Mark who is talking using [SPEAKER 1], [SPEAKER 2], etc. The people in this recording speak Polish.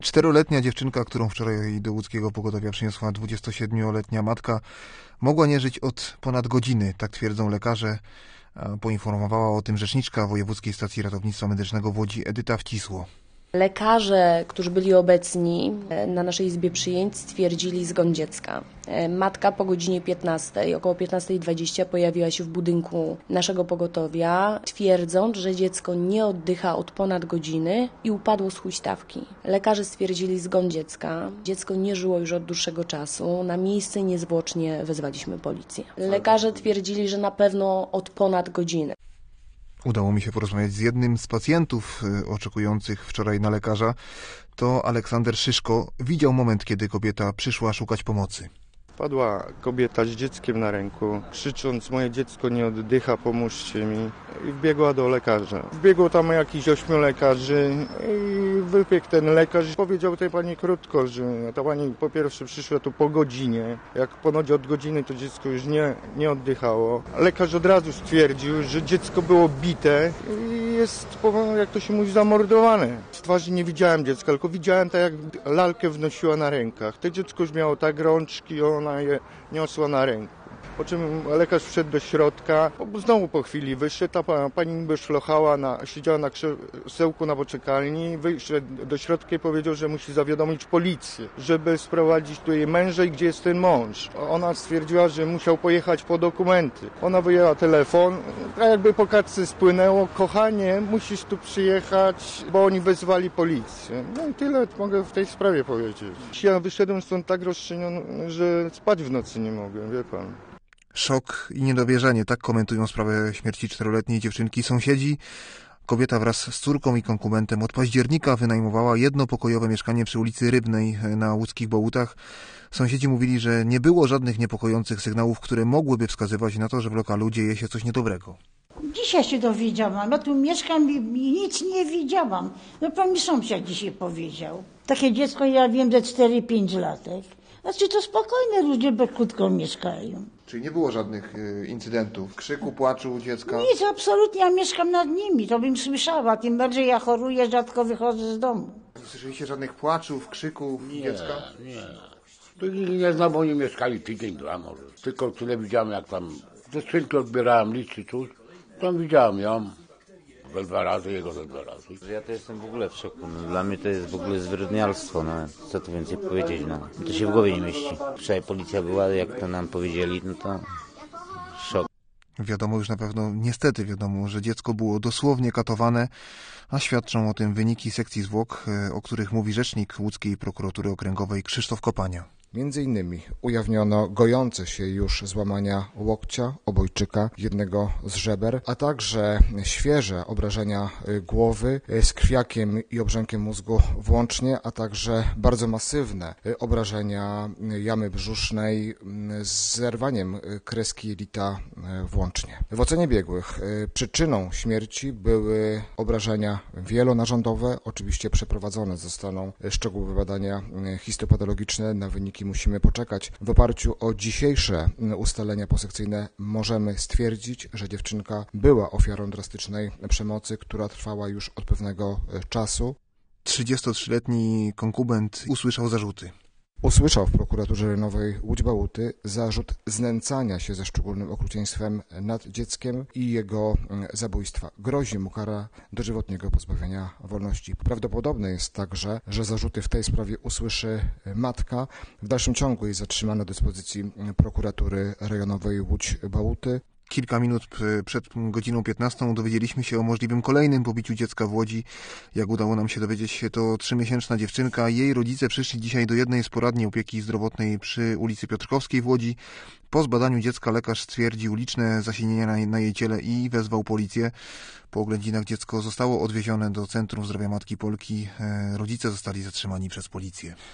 [SPEAKER 1] 4-letnia dziewczynka, którą wczoraj do łódzkiego pogotowia przyniosła 27-letnia matka, mogła nie żyć od ponad godziny, tak twierdzą lekarze. Poinformowała o tym rzeczniczka Wojewódzkiej Stacji Ratownictwa Medycznego w Łodzi Edyta Wcisło.
[SPEAKER 2] Lekarze, którzy byli obecni na naszej izbie przyjęć, stwierdzili zgon dziecka. Matka po godzinie 15, około 15:20 pojawiła się w budynku naszego pogotowia, twierdząc, że dziecko nie oddycha od ponad godziny i upadło z huśtawki. Lekarze stwierdzili zgon dziecka. Dziecko nie żyło już od dłuższego czasu. Na miejsce niezwłocznie wezwaliśmy policję. Lekarze twierdzili, że na pewno od ponad godziny.
[SPEAKER 1] Udało mi się porozmawiać z jednym z pacjentów oczekujących wczoraj na lekarza. To Aleksander Szyszko. Widział moment, kiedy kobieta przyszła szukać pomocy.
[SPEAKER 3] Wpadła kobieta z dzieckiem na ręku, krzycząc: moje dziecko nie oddycha, pomóżcie mi. I wbiegła do lekarza. Wbiegło tam jakiś 8 lekarzy i wybiegł ten lekarz. Powiedział tej pani krótko, że ta pani po pierwsze przyszła tu po godzinie. Jak ponoć od godziny to dziecko już nie oddychało. Lekarz od razu stwierdził, że dziecko było bite i jest, jak to się mówi, zamordowane. Z twarzy nie widziałem dziecka, tylko widziałem tak, jak lalkę wnosiła na rękach. To dziecko już miało tak rączki, ona je niosła na ręku. Po czym lekarz wszedł do środka, znowu po chwili wyszedł, ta pani niby szlochała, siedziała na krzesełku na poczekalni, wyszedł do środka i powiedział, że musi zawiadomić policję, żeby sprowadzić tu jej męża i gdzie jest ten mąż. Ona stwierdziła, że musiał pojechać po dokumenty. Ona wyjęła telefon, a jakby po kartce spłynęło: kochanie, musisz tu przyjechać, bo oni wezwali policję. No i tyle mogę w tej sprawie powiedzieć. Ja wyszedłem stąd tak rozszczeniony, że spać w nocy nie mogłem, wie pan.
[SPEAKER 1] Szok i niedowierzanie, tak komentują sprawę śmierci 4-letniej dziewczynki sąsiedzi. Kobieta wraz z córką i konkubentem od października wynajmowała jednopokojowe mieszkanie przy ulicy Rybnej na łódzkich Bałutach. Sąsiedzi mówili, że nie było żadnych niepokojących sygnałów, które mogłyby wskazywać na to, że w lokalu dzieje się coś niedobrego.
[SPEAKER 4] Dzisiaj się dowiedziałam, ja tu mieszkam i nic nie widziałam. No pan mi sąsiad dzisiaj powiedział. Takie dziecko, ja wiem, że 4-5 latek. Znaczy to spokojne ludzie, bo krótko mieszkają.
[SPEAKER 1] Czyli nie było żadnych incydentów, krzyku, płaczu dziecka?
[SPEAKER 4] Nic, absolutnie, ja mieszkam nad nimi, to bym słyszała, tym bardziej ja choruję, rzadko wychodzę z domu.
[SPEAKER 1] Nie słyszeliście żadnych płaczów, krzyków dziecka?
[SPEAKER 5] Nie. Tu nikt nie znam, bo oni mieszkali tydzień, 2 może. Tylko tyle widziałem, jak tam ze skrzynki odbierałem listy, coś. Tam widziałem ją. Ze 2 razy, jego ze 2 razy.
[SPEAKER 6] Ja to jestem w ogóle w szoku. No, dla mnie to jest w ogóle zwyrodnialstwo. No. Co tu więcej powiedzieć? No. To się w głowie nie mieści. Wczoraj policja była, jak to nam powiedzieli, no to szok.
[SPEAKER 1] Wiadomo już na pewno, niestety wiadomo, że dziecko było dosłownie katowane, a świadczą o tym wyniki sekcji zwłok, o których mówi rzecznik Łódzkiej Prokuratury Okręgowej Krzysztof Kopania.
[SPEAKER 7] Między innymi ujawniono gojące się już złamania łokcia, obojczyka, jednego z żeber, a także świeże obrażenia głowy z krwiakiem i obrzękiem mózgu włącznie, a także bardzo masywne obrażenia jamy brzusznej z zerwaniem kreski jelita włącznie. W ocenie biegłych przyczyną śmierci były obrażenia wielonarządowe. Oczywiście przeprowadzone zostaną szczegółowe badania histopatologiczne. Na wyniki musimy poczekać. W oparciu o dzisiejsze ustalenia posekcyjne możemy stwierdzić, że dziewczynka była ofiarą drastycznej przemocy, która trwała już od pewnego czasu.
[SPEAKER 1] 33-letni konkubent usłyszał zarzuty.
[SPEAKER 7] Usłyszał w prokuraturze rejonowej Łódź Bałuty zarzut znęcania się ze szczególnym okrucieństwem nad dzieckiem i jego zabójstwa. Grozi mu kara dożywotniego pozbawienia wolności. Prawdopodobne jest także, że zarzuty w tej sprawie usłyszy matka. W dalszym ciągu jest zatrzymana do dyspozycji prokuratury rejonowej Łódź Bałuty.
[SPEAKER 1] Kilka minut przed godziną 15 dowiedzieliśmy się o możliwym kolejnym pobiciu dziecka w Łodzi. Jak udało nam się dowiedzieć się, to 3-miesięczna dziewczynka. Jej rodzice przyszli dzisiaj do jednej z poradni opieki zdrowotnej przy ulicy Piotrkowskiej w Łodzi. Po zbadaniu dziecka lekarz stwierdził liczne zasinienia na jej ciele i wezwał policję. Po oględzinach dziecko zostało odwiezione do Centrum Zdrowia Matki Polki. Rodzice zostali zatrzymani przez policję.